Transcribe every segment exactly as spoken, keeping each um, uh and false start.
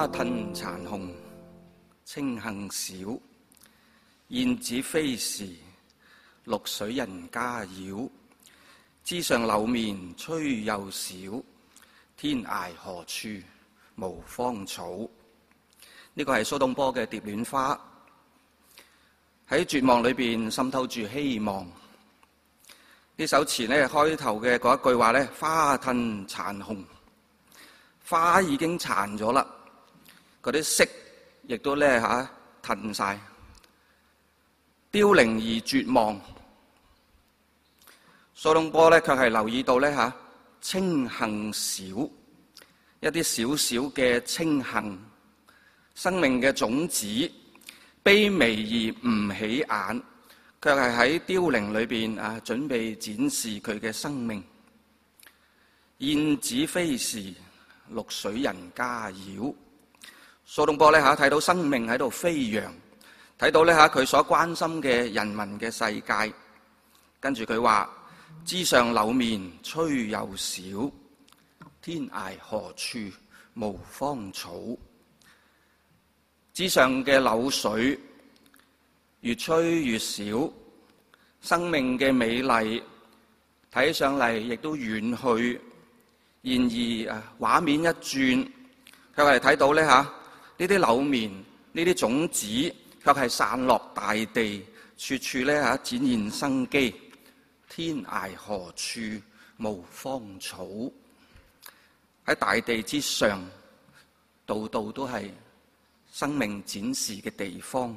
花褪殘紅，青杏少。燕子飛時，綠水人家繞。枝上柳面吹又少，天涯何處無芳草。呢個係蘇東坡嘅《蝶戀花》，喺絕望裏邊滲透住希望。呢首詞呢，開頭嘅嗰一句話呢，花褪殘紅，花已經殘咗啦，嗰啲色亦都咧嚇褪晒，凋零而絕望。蘇東坡咧卻係留意到咧嚇青杏少，一啲少少嘅青杏，生命嘅種子，卑微而唔起眼，卻係喺凋零裏邊啊，準備展示佢嘅生命。燕子飛時，綠水人家繞。蘇東坡咧嚇睇到生命喺度飛揚，睇到咧嚇佢所關心嘅人民嘅世界。跟住佢話：枝上柳面吹又少，天涯何處無芳草。枝上嘅柳水越吹越少，生命嘅美麗睇上嚟亦都遠去。然而啊，畫面一轉，卻係睇到咧嚇呢啲柳面，呢啲種子，卻係散落大地，處處咧嚇展現生機。天涯何處無芳草？喺大地之上，度度都係生命展示嘅地方。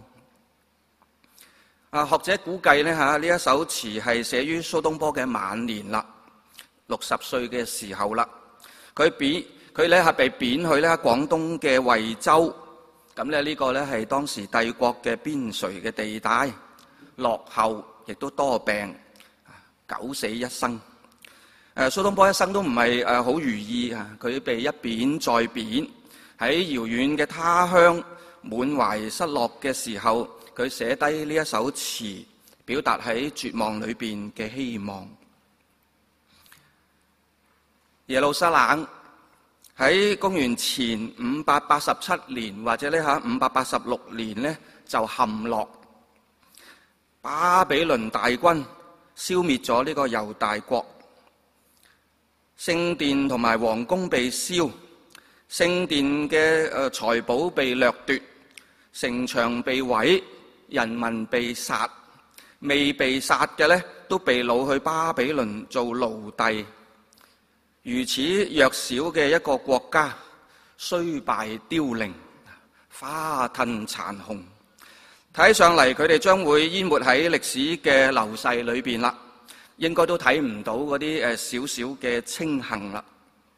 啊，學者估計咧嚇呢一首詞係寫於蘇東坡嘅晚年啦，六十歲嘅時候啦。佢貶佢咧係被貶去咧廣東嘅惠州，咁咧呢個咧係當時帝國嘅邊陲嘅地帶，落後亦都多病。九死一生，誒蘇東坡一生都唔係誒好如意啊！佢被一貶再貶，喺遙遠嘅他鄉，滿懷失落嘅時候，佢寫低呢一首詞，表達喺絕望裏邊嘅希望。耶路撒冷喺公元前五百八十七年或者呢嚇五百八十六年呢就陷落，巴比倫大軍消滅咗呢個猶大國，聖殿同埋皇宮被燒，聖殿嘅誒財寶被掠奪，城牆被毀，人民被殺，未被殺嘅呢都被擄去巴比倫做奴隸。如此弱小嘅一個國家，衰敗凋零，花褪殘紅。睇上嚟，佢哋將會淹沒喺歷史嘅流逝裏邊啦，應該都睇唔到嗰啲誒少少嘅青杏啦。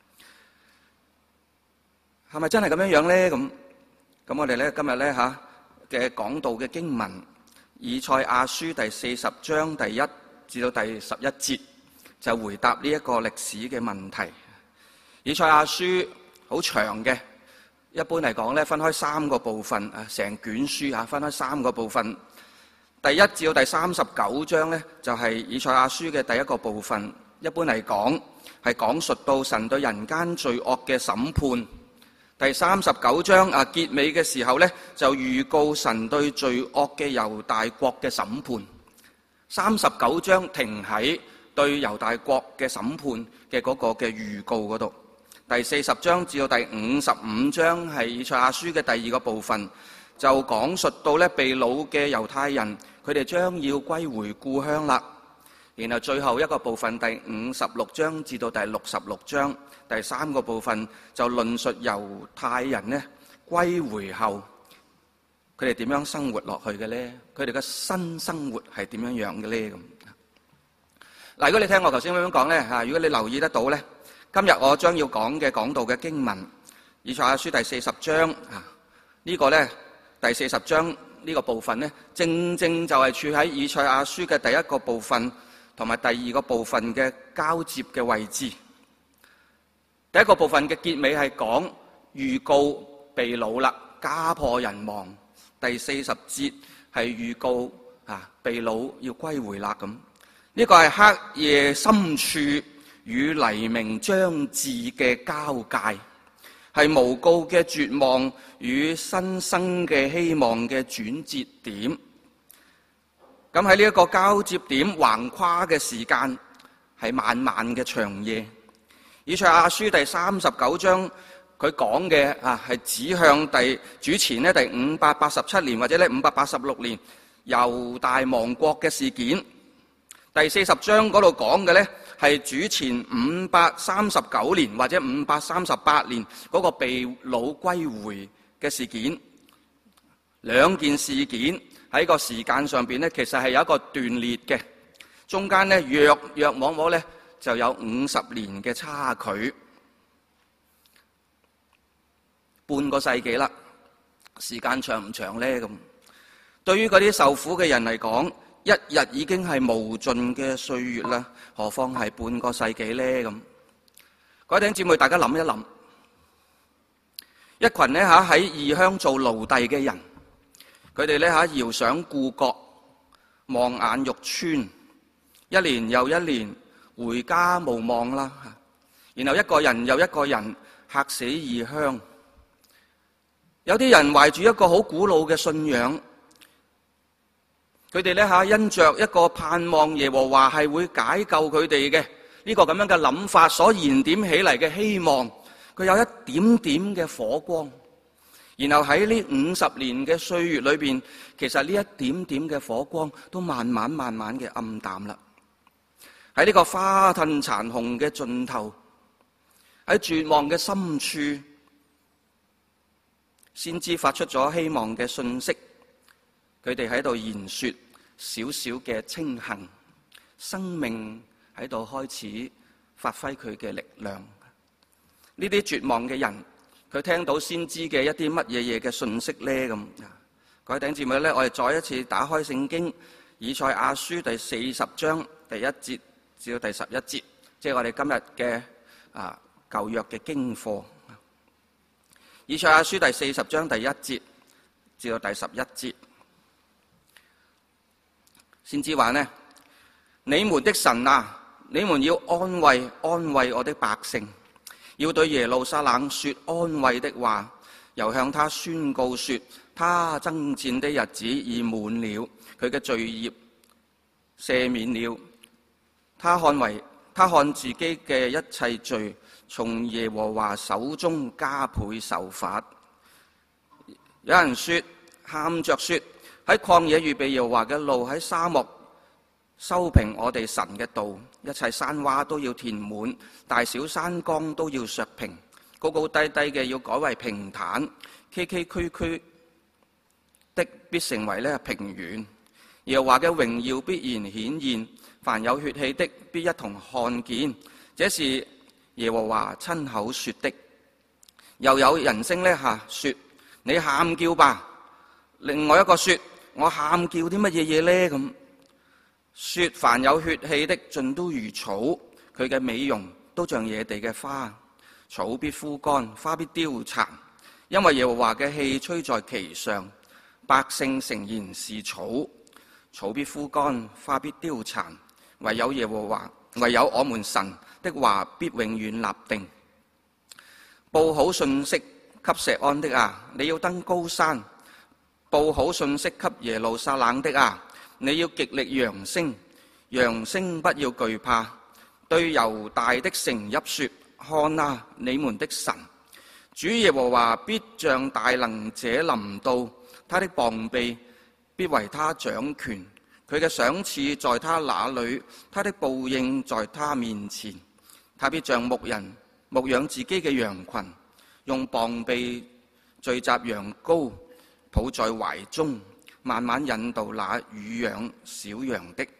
係咪真係咁樣樣咧？咁咁我哋咧今日咧嚇嘅講道嘅經文，以賽亞書第四十章第一至到第十一節，就回答呢一個歷史嘅問題。以賽亞書好長嘅。一般嚟講咧，分開三個部分啊，成卷書啊，分開三個部分。第一至到第三十九章咧，就係以賽亞書嘅第一個部分。一般嚟講，係講述到神對人間罪惡嘅審判。第三十九章啊，結尾嘅時候咧，就預告神對罪惡嘅猶大國嘅審判。三十九章停喺對猶大國嘅審判嘅嗰個嘅預告嗰度。第四十章至到第五十五章係以賽亞書嘅第二個部分，就講述到咧被擄嘅猶太人，佢哋將要歸回故鄉啦。然後最後一個部分，第五十六章至到第六十六章，第三個部分就論述猶太人呢歸回後，佢哋點樣生活落去嘅咧？佢哋嘅新生活係點樣樣嘅咧？咁嗱，如果你聽我頭先咁樣講咧嚇，如果你留意得到咧。今日我將要講嘅講道嘅經文，以賽亞書第四十章啊，呢個呢，第四十章呢個部分呢，正正就係處喺以賽亞書嘅第一個部分同埋第二個部分嘅交接嘅位置。第一個部分嘅結尾係講預告被擄啦，家破人亡。第四十節係預告啊被擄要歸回啦咁。呢個係黑夜深處與黎明將至嘅交界， 係無告嘅絕望與新生嘅希望嘅轉折點。咁喺呢一個交接點橫跨嘅時間係漫漫嘅長夜。以賽亞書第三十九章佢講嘅啊係指向第主前咧第五百八十七年或者咧五百八十六年猶大亡國嘅事件。第四十章嗰度講嘅咧係主前五百三十九年或者五百三十八年嗰個被擄歸回嘅事件。兩件事件喺個時間上邊咧，其實係有一個斷裂嘅，中間咧約約摸摸咧就有五十年嘅差距，半個世紀啦。時間長唔長咧？咁對於嗰啲受苦嘅人嚟講，一日已經係無盡嘅歲月啦，何況係半個世紀咧？咁各位弟兄姊妹，大家諗一諗，一群咧吓喺異鄉做奴隸嘅人。佢哋咧吓遙想故國，望眼欲穿，一年又一年，回家無望啦。然後一個人又一個人客死異鄉。有啲人懷住一個好古老嘅信仰，佢哋咧吓因着一個盼望耶和華係會解救佢哋嘅呢個咁樣嘅諗法所燃點起嚟嘅希望，佢有一點點嘅火光。然後喺呢五十年嘅歲月裏邊，其實呢一點點嘅火光都慢慢慢慢嘅暗淡啦。喺呢個花褪殘紅嘅盡頭，喺絕望嘅深處，先知發出咗希望嘅訊息。佢哋喺度言說少少嘅清幸，生命喺度開始發揮佢嘅力量。呢啲絕望嘅人，佢聽到先知嘅一啲乜嘢嘢嘅信息咧？咁各位弟兄姊妹咧，我哋再一次打開聖經以賽亞書第四十章第一節至到第十一節，即係我哋今日嘅啊舊約嘅經課。以賽亞書第四十章第一節至到第十一節，先知話呢：你們的神啊，你們要安慰安慰我的百姓。要對耶路撒冷說安慰的話，又向他宣告說，他爭戰的日子已滿了，佢嘅罪孽赦免了。他看為他看自己嘅一切罪，從耶和華手中加倍受罰。有人說，喊着說，喺曠野預備耶和華嘅路，喺沙漠修平我哋神嘅道，一切山窪都要填滿，大小山崗都要削平，高高低低嘅要改為平坦，崎崎嶇嶇的必成為咧平原。耶和華嘅榮耀必然顯現，凡有血氣的必一同看見，這是耶和華親口說的。又有人聲咧吓說，你喊叫吧。另外一個說，我喊叫啲乜嘢嘢咧？咁說，凡有血氣的盡都如草，佢嘅美容都像野地嘅花，草必枯乾，花必凋殘，因為耶和華嘅氣吹在其上。百姓誠然是草，草必枯乾，花必凋殘，唯有耶和華，唯有我們神的話必永遠立定。報好信息給錫安的啊，你要登高山；報好信息給耶路撒冷的啊，你要極力揚聲，揚聲不要懼怕。對猶大的城邑說，看啊，你們的神主耶和華必像大能者臨到，他的膀臂必為他掌權，佢嘅賞賜在他那裏，他的報應在他面前。他必像牧人牧養自己嘅羊群，用膀臂聚集羊羔，抱在懷中，慢慢引導那乳養小羊的。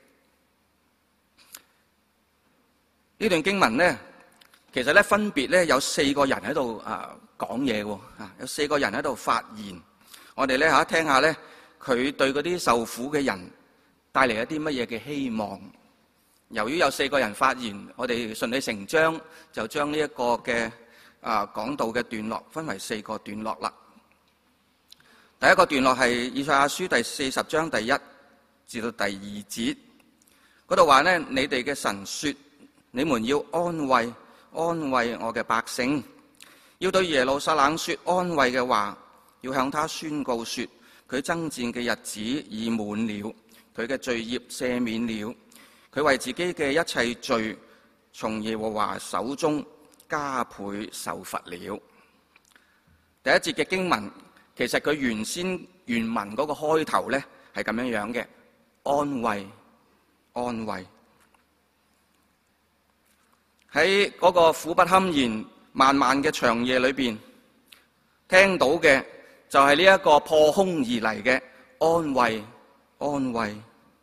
呢段經文呢，其實咧分別咧有四個人喺度啊講嘢喎，啊有四個人喺度發言。我哋咧吓聽下咧，佢對嗰啲受苦嘅人帶嚟一啲乜嘢嘅希望。由於有四個人發言，我哋順理成章就將呢一個嘅啊講道嘅段落分為四個段落啦。第一個段落係以賽亞書第四十章第一至到第二節，嗰度話呢，你哋嘅神說，你們要安慰安慰我嘅百姓， 要對耶路撒冷說安慰嘅話，要向他宣告說，佢爭戰嘅日子已滿了，佢嘅罪孽赦免了，佢為自己嘅一切罪從耶和華手中加倍受罰了。第一節嘅經文，其實佢原先原文嗰個開頭咧係咁樣樣嘅，安慰，安慰。喺嗰個苦不堪言、漫漫嘅長夜裏邊，聽到嘅就係呢一個破空而嚟嘅安慰，安慰。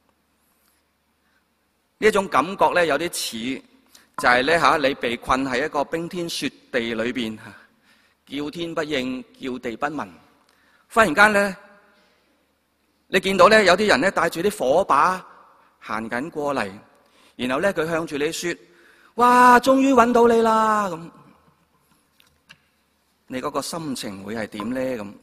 呢一種感覺咧，有啲似就係咧吓，你被困喺一個冰天雪地裏邊，叫天不應，叫地不聞。忽然間咧，你見到咧有啲人咧帶住啲火把行緊過嚟，然後咧佢向住你說：哇，終於揾到你啦！咁你嗰個心情會係點咧？咁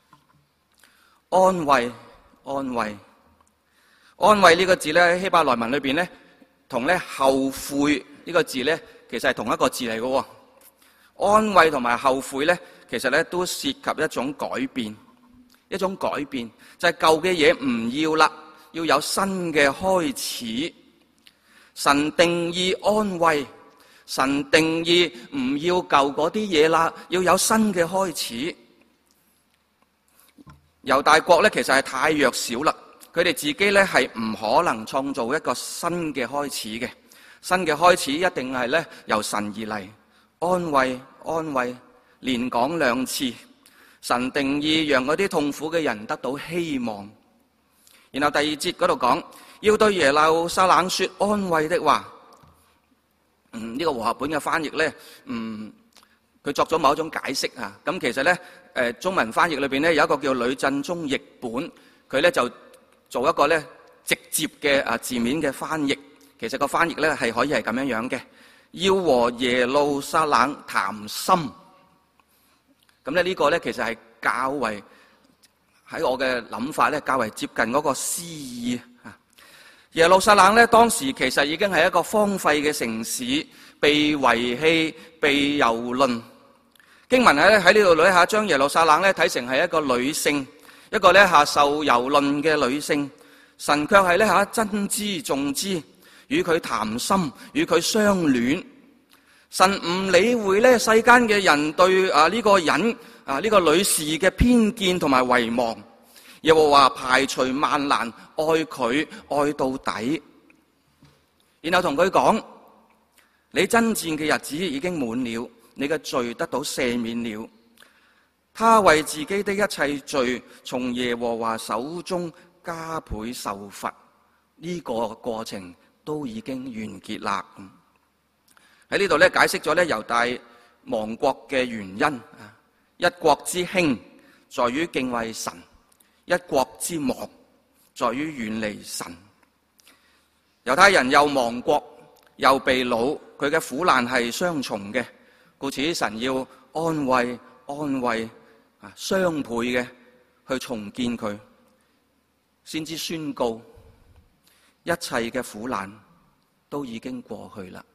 安慰，安慰，安慰呢個字咧喺希伯來文裏邊咧，同咧後悔呢個字咧，其實係同一個字嚟嘅。安慰同埋後悔咧，其實咧都涉及一種改變，一種改變就係舊嘅嘢唔要啦，要有新嘅開始。神定義安慰，神定義唔要舊嗰啲嘢啦，要有新嘅開始。猶大國咧其實係太弱小啦，佢哋自己咧係唔可能創造一個新嘅開始嘅，新嘅開始一定係咧由神而嚟。安慰，安慰，連講兩次，神定義讓嗰啲痛苦嘅人得到希望。然後第二節嗰度講，要對耶路撒冷說安慰的話。嗯，呢、這個和合本嘅翻譯咧，嗯，佢作咗某一種解釋啊。咁其實咧，誒中文翻譯裏邊咧有一個叫呂振中譯本，佢咧就做一個咧直接嘅啊字面嘅翻譯。其實個翻譯咧係可以係咁樣樣嘅，要和耶路撒冷談心。咁咧呢個咧其實係較為喺我嘅諗法咧較為接近嗰個詩意啊。耶路撒冷咧當時其實已經係一個荒廢嘅城市，被遺棄、被蹂躪。經文喺喺呢度咧吓，將耶路撒冷咧睇成係一個女性，一個咧吓受蹂躪嘅女性。神卻係咧吓珍之重之，與佢談心，與佢相戀。神唔理會咧世間嘅人對啊呢個人啊呢個女士嘅偏見同埋遺忘。耶和華排除萬難，愛佢愛到底，然後同佢講：你爭戰嘅日子已經滿了，你嘅罪得到赦免了。他為自己的一切罪從耶和華手中加倍受罰，呢、這個過程都已經完結啦。喺呢度咧解釋咗咧猶大亡國嘅原因。一國之興在於敬畏神。一國之亡，在於遠離神。猶太人又亡國又被擄，佢嘅苦難係雙重嘅，故此神要安慰、安慰啊，雙倍嘅去重建佢，先至宣告一切嘅苦難都已經過去啦。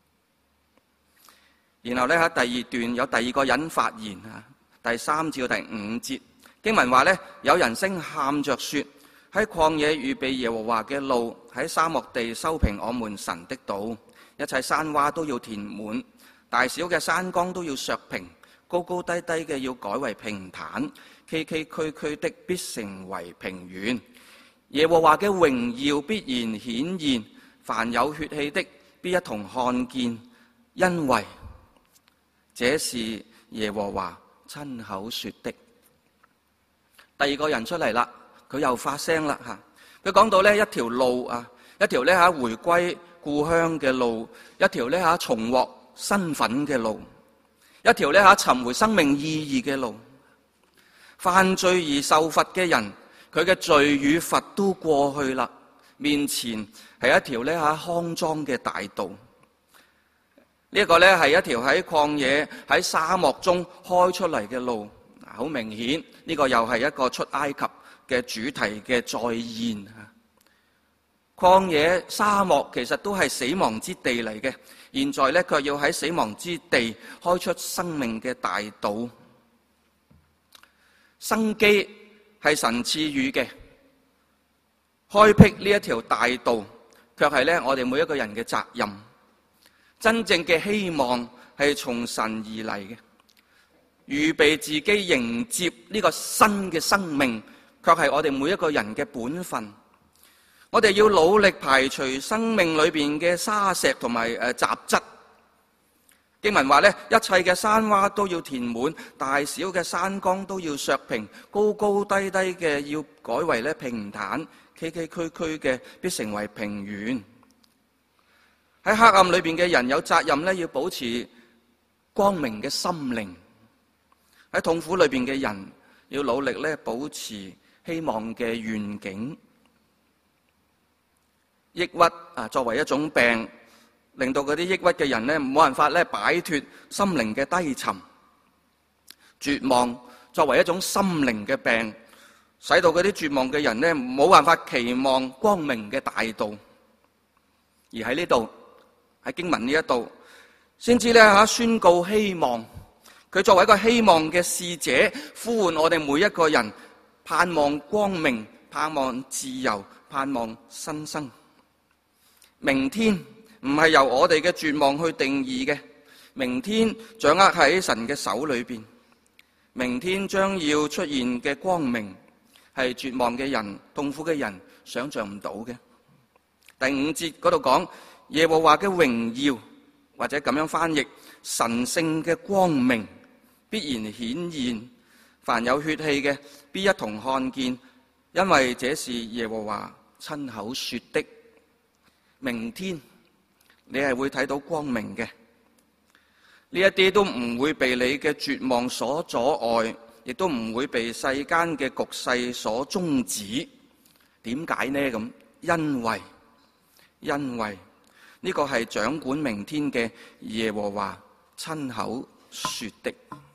然後咧喺第二段有第二個人發言啊，第三至到第五節。經文話咧，有人聲喊着說：喺曠野預備耶和華嘅路，喺沙漠地修平我們神的道。一切山窪都要填滿，大小嘅山崗都要削平，高高低低嘅要改為平坦，崎崎嶇嶇的必成為平原。耶和華嘅榮耀必然顯現，凡有血氣的必一同看見，因為這是耶和華親口說的。第二個人出嚟啦，佢又發聲啦吓。佢講到呢一條路啊，一條呢吓回歸故鄉嘅路，一條呢吓重獲身份嘅路，一條呢吓尋回生命意義嘅路。犯罪而受罰嘅人，佢嘅罪與罰都過去啦，面前係一條呢吓康莊嘅大道。呢一個呢係一條喺曠野喺沙漠中開出嚟嘅路。好明顯，呢個又係一個出埃及嘅主題嘅再現。 曠野、沙漠其實都係死亡之地嚟嘅，現在咧卻要喺死亡之地開出生命嘅大道。生機係神賜予嘅，開闢呢一條大道，卻係咧我哋每一個人嘅責任。真正嘅希望係從神而嚟嘅，預備自己迎接呢個新嘅生命，卻係我哋每一個人嘅本分。我哋要努力排除生命裏邊嘅沙石同埋誒雜質。經文話咧，一切嘅山窪都要填滿，大小嘅山崗都要削平，高高低低嘅要改為咧平坦，崎崎嶇嶇嘅必成為平原。喺黑暗裏邊嘅人有責任咧，要保持光明嘅心靈；喺痛苦裏邊嘅人要努力咧，保持希望嘅願景。抑鬱啊，作為一種病，令到嗰啲抑鬱嘅人咧冇辦法咧擺脫心靈嘅低沉。絕望作為一種心靈嘅病，使到嗰啲絕望嘅人咧冇辦法期望光明嘅大道。而喺呢度，喺經文呢一度，先知咧吓宣告希望。佢作為一個希望嘅使者，呼喚我哋每一個人，盼望光明，盼望自由，盼望新生。明天唔係由我哋嘅絕望去定義嘅，明天掌握喺神嘅手裏邊。明天將要出現嘅光明，係絕望嘅人、痛苦嘅人想象唔到嘅。第五節嗰度講耶和華嘅榮耀，或者咁樣翻譯，神聖嘅光明必然顯現，凡有血氣嘅必一同看見，因為這是耶和華親口說的。明天你係會睇到光明嘅，呢一啲都唔會被你嘅絕望所阻礙，亦都唔會被世間嘅局勢所終止。點解呢？咁因為因為呢個係掌管明天嘅耶和華親口說的。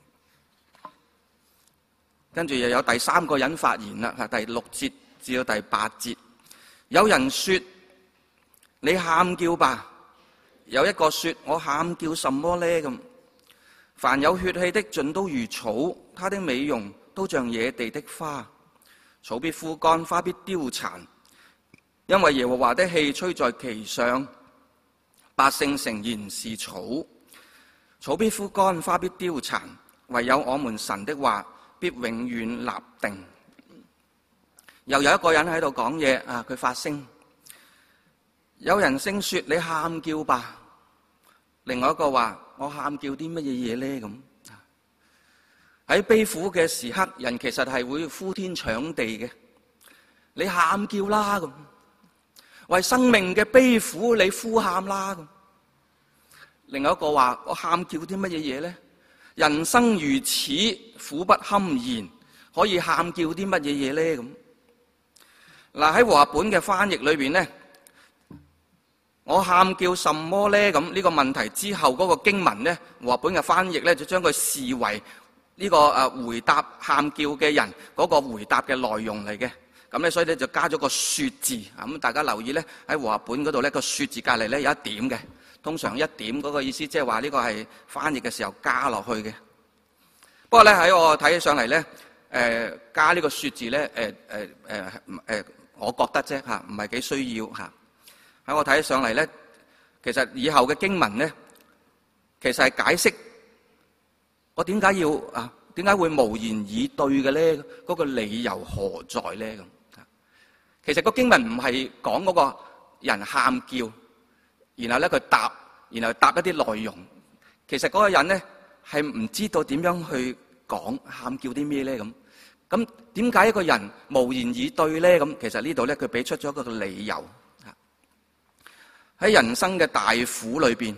跟住又有第三個人發言啦，第六節至到第八節，有人說，你喊叫吧。有一個說，我喊叫什麼呢？咁凡有血氣的盡都如草，他的美容都像野地的花，草必枯乾，花必凋殘，因為耶和華的氣吹在其上。百姓誠然是草，草必枯乾，花必凋殘，唯有我們神的話必永遠立定。又有一個人喺度講嘢啊，佢發聲。有人聲說，你喊叫吧。另外一個話，我喊叫啲乜嘢嘢呢？咁喺悲苦嘅時刻，人其實係會呼天搶地嘅。你喊叫啦，咁為生命嘅悲苦你呼喊啦。咁另外一個話，我喊叫啲乜嘢嘢呢？人生如此苦不堪言，可以喊叫啲乜嘢嘢呢？咁嗱，喺和合本嘅翻譯裏邊呢，我喊叫什麼呢？咁呢個問題之後嗰個經文呢，和合本嘅翻譯呢，就將佢視為呢個誒回答喊叫嘅人嗰個回答嘅內容嚟嘅。咁咧，所以咧就加咗個說字。咁大家留意咧，喺和合本嗰度咧個說字隔籬咧有一點嘅。通常一點嗰個意思即係話呢個係翻譯嘅時候加落去嘅。不過咧喺我睇起上嚟咧，誒、呃、加呢個說字咧，誒誒誒誒，我覺得啫吓，唔係幾需要吓。喺我睇起上嚟咧，其實以後嘅經文咧，其實係解釋我點解要啊，點解會無言以對嘅咧？嗰個理由何在咧？咁其實個經文唔係講嗰個人喊叫，然後咧佢答，然後答一啲內容。其實嗰個人咧係唔知道點樣去講喊叫啲咩咧？咁咁點解一個人無言以對咧？咁其實呢度咧佢俾出咗一個理由。喺人生嘅大苦裏邊，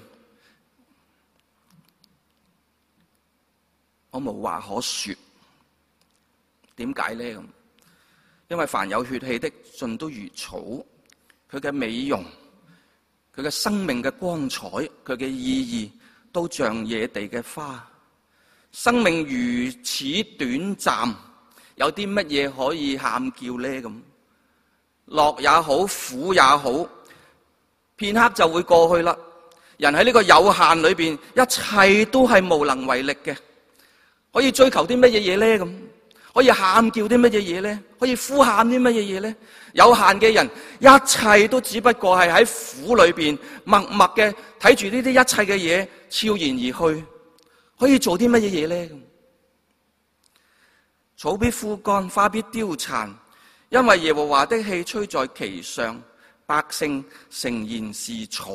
我無話可說。點解呢？咁因為凡有血氣的，盡都如草，佢嘅美容，佢嘅生命嘅光彩，佢嘅意義，都像野地嘅花。生命如此短暫，有啲乜嘢可以喊叫呢？咁樂也好，苦也好，片刻就會過去啦。人喺呢個有限裏邊，一切都係無能為力嘅。可以追求啲乜嘢嘢咧？咁可以喊叫啲乜嘢嘢咧？可以呼喊啲乜嘢嘢咧？有限嘅人，一切都只不過係喺苦裏邊默默嘅睇住呢啲一切嘅嘢悄然而去。可以做啲乜嘢嘢咧？草必枯乾，花必凋殘，因為耶和華的氣吹在其上，百姓誠然是草。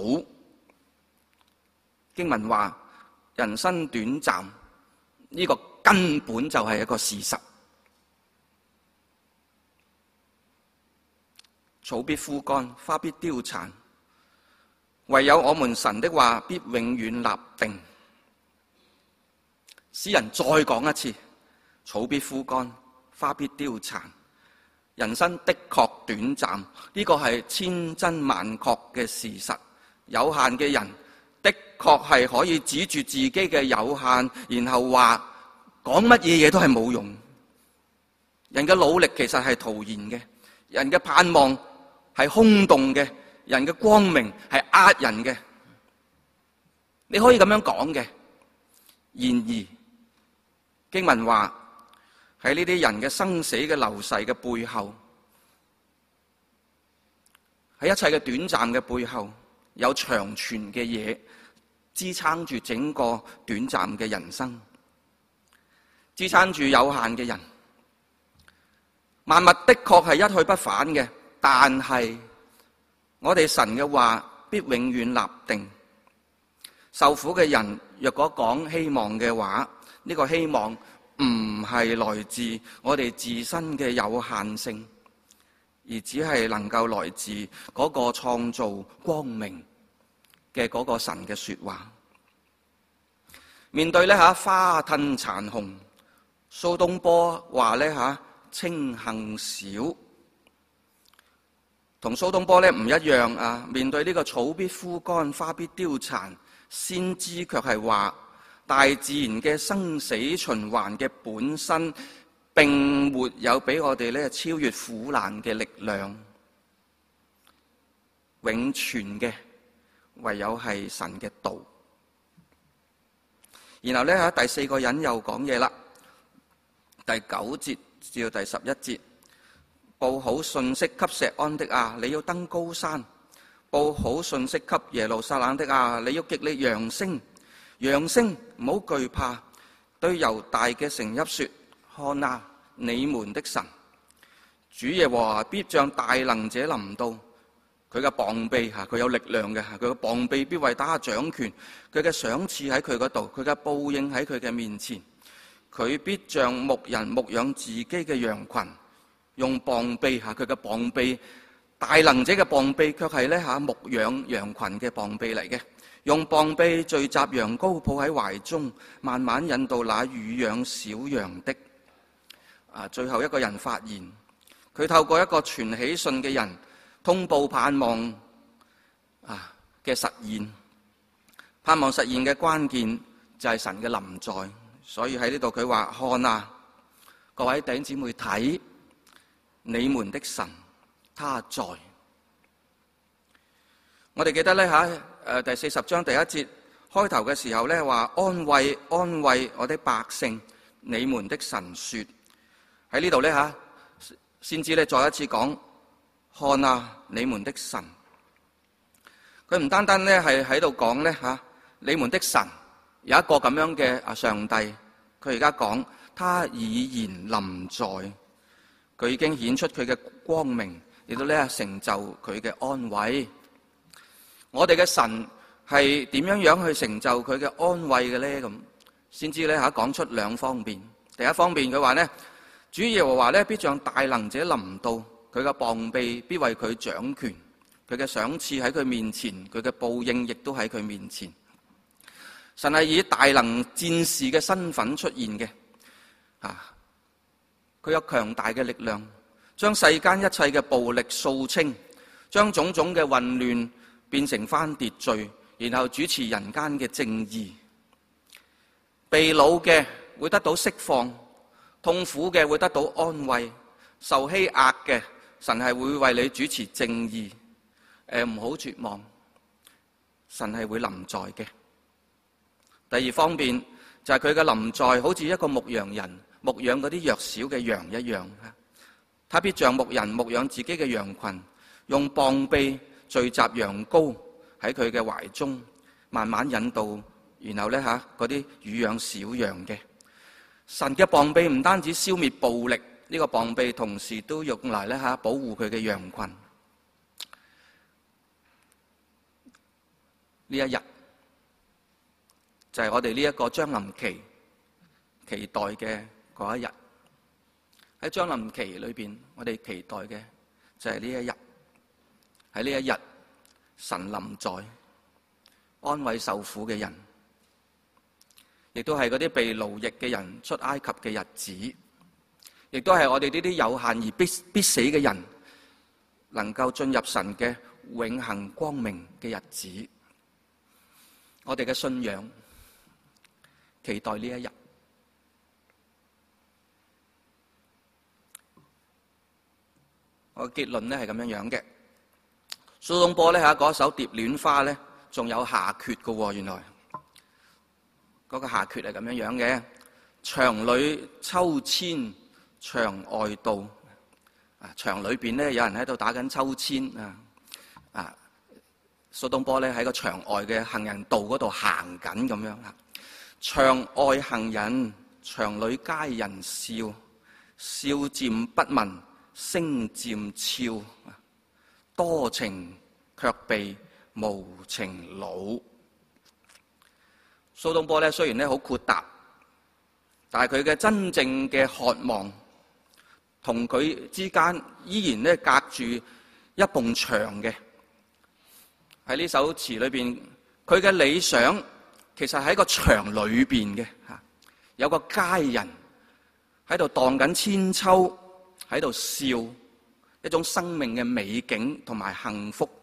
經文話人生短暫，呢個根本就係一個事實。草必枯乾，花必凋殘，唯有我們神的話必永遠立定。詩人再講一次，草必枯乾，花必凋殘。人生的確短暫，呢個係千真萬確嘅事實。有限嘅人的確係可以指住自己嘅有限，然後話講乜嘢嘢都係冇用。人嘅努力其實係徒然嘅，人嘅盼望係空洞嘅，人嘅光明係呃人嘅。你可以咁樣講嘅，然而經文話喺呢啲人嘅生死嘅流逝嘅背後，喺一切嘅短暫嘅背後，有長存嘅嘢支撐住整個短暫嘅人生，支撐住有限嘅人。萬物的確係一去不返嘅，但係我哋神嘅話必永遠立定。受苦嘅人若果講希望嘅話，呢個希望唔係來自我哋自身嘅有限性，而只係能夠來自嗰個創造光明嘅嗰個神嘅說話。面對呢吓花褪殘紅，蘇東坡話呢吓青杏少，同蘇東坡呢唔一樣啊。面對呢個草必枯乾，花必凋殘，先知卻係話大自然嘅生死循環嘅本身，並沒有俾我哋呢超越苦難嘅力量。永存嘅唯有係神嘅道。然後呢，喺第四個人又講嘢啦，第九節至到第十一節，報好信息給錫安的啊，你要登高山；報好信息給耶路撒冷的啊，你要極力揚聲。揚聲，唔好懼怕，對猶大嘅城邑說：看啊，你們的神主耶和華必像大能者臨到。佢嘅膀臂吓，佢有力量嘅，佢嘅膀臂必為他掌權。佢嘅賞賜喺佢嗰度，佢嘅報應喺佢嘅面前。佢必像牧人牧養自己嘅羊群，用膀臂吓，佢嘅膀臂，大能者嘅膀臂卻係咧吓牧養羊群嘅膀臂嚟嘅。用膀臂聚集羊羔，抱喺懷中，慢慢引導那乳養小羊的。啊，最後一個人發言，佢透過一個傳喜信嘅人，通報盼望啊嘅實現。盼望實現嘅關鍵就係神嘅臨在。所以喺呢度佢話：看啊，各位弟兄姊妹睇，你們的神他在。我哋記得咧吓，誒第四十章第一節開頭嘅時候咧話：安慰安慰我的百姓，你們的神說。喺呢度咧吓，先知咧再一次講：看啊，你們的神。佢唔單單咧係喺度講咧吓，你們的神有一個咁樣嘅啊上帝，佢而家講他已然臨在，佢已經顯出佢嘅光明，亦都咧成就佢嘅安慰。我哋嘅神係點樣樣去成就佢嘅安慰嘅咧？咁先知咧吓講出兩方面。第一方面佢話咧，主耶和華咧必像大能者臨到，佢嘅膀臂必為佢掌權，佢嘅賞賜喺佢面前，佢嘅報應亦都喺佢面前。神係以大能戰士嘅身份出現嘅，啊，佢有強大嘅力量，將世間一切嘅暴力掃清，將種種嘅混亂變成翻秩序，然後主持人間嘅正義。被擄嘅會得到釋放，痛苦嘅會得到安慰，受欺壓嘅神係會為你主持正義，誒唔好絕望，神係會臨在嘅。第二方面就係佢嘅臨在，好似一個牧羊人牧養嗰啲弱小嘅羊一樣，他必像牧人牧養自己嘅羊群，用膀臂聚集羊羔喺佢嘅懷中，慢慢引導，然後咧吓嗰啲乳養小羊嘅。神嘅膀臂唔單止消滅暴力，呢個膀臂同時都用嚟咧吓保護佢嘅羊群。呢一日就係我哋呢一個將臨期期待嘅嗰一日。喺將臨期裏邊，我哋期待嘅就係呢一日。喺呢一日，神臨在，安慰受苦嘅人，亦都係嗰啲被奴役嘅人出埃及嘅日子，亦都係我哋呢啲有限而必必死嘅人能夠進入神嘅永恆光明嘅日子。我哋嘅信仰期待呢一日。我嘅結論咧係咁樣樣嘅。蘇東坡咧嚇嗰首《蝶戀花》咧，仲有下闕嘅喎。原來嗰個下闕係咁樣樣嘅：牆裏秋千牆外道。啊，牆裏邊咧有人喺度打緊秋千啊啊！蘇東坡咧喺個牆外嘅行人道嗰度行緊咁樣啊。牆外行人，牆裏皆人笑，笑漸不聞，聲漸悄。多情卻被無情惱。蘇東坡咧雖然咧好豁達，但係佢嘅真正嘅渴望，同佢之間依然咧隔住一埲牆嘅。喺呢首詞裏邊，佢嘅理想其實喺個牆裏邊嘅吓，有個佳人喺度蕩緊千秋，喺度笑。一種生命嘅美景同埋幸福，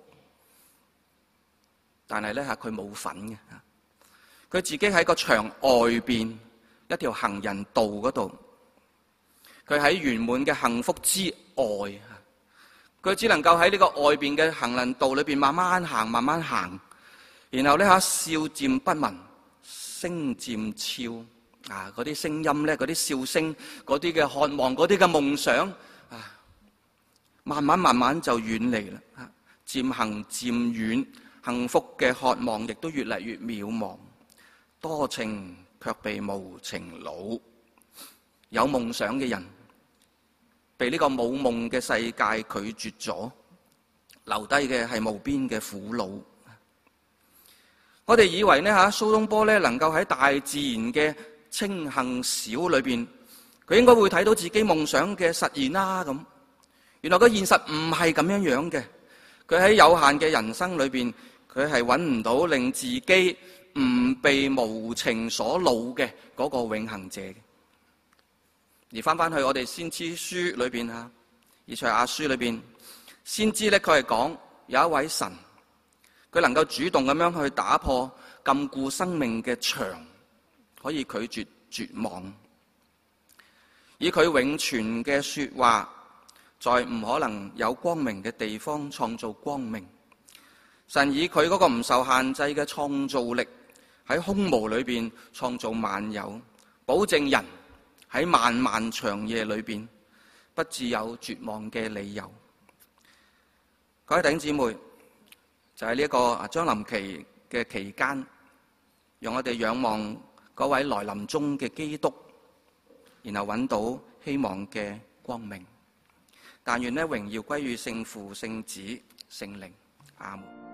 但係咧吓佢冇份嘅，佢自己喺個牆外邊一條行人道嗰度，佢喺圓滿嘅幸福之外，佢只能夠喺呢個外邊嘅行人道裏邊慢慢行，慢慢行，然後咧吓笑漸不聞，聲漸悄啊！嗰啲聲音咧，嗰啲笑聲，嗰啲嘅渴望，嗰啲嘅夢想啊！慢慢慢慢就遠離啦，漸行漸遠，幸福嘅渴望亦都越嚟越渺茫。多情卻被無情惱。有夢想嘅人被呢個冇夢嘅世界拒絕咗，留低嘅係無邊嘅苦惱。我哋以為呢吓蘇東坡咧能夠喺大自然嘅清幸小裏邊，佢應該會睇到自己夢想嘅實現啦咁。原來個現實唔係咁樣樣嘅，佢喺有限嘅人生裏邊，佢係揾唔到令自己唔被無情所惱嘅嗰個永恆者嘅。而翻翻去我哋先知書裏邊吓，以賽亞書裏邊，先知咧佢係講有一位神，佢能夠主動咁樣去打破禁錮生命嘅牆，可以拒絕絕望，以佢永存嘅說話，在唔可能有光明嘅地方創造光明。神以佢嗰個唔受限制嘅創造力，喺空無裏邊創造萬有，保證人喺漫漫長夜裏邊不致有絕望嘅理由。各位弟兄姊妹，就喺呢一個將臨期嘅期間，讓我哋仰望嗰位來臨中嘅基督，然後揾到希望嘅光明。但願呢榮耀歸於聖父、聖子、聖靈。阿門。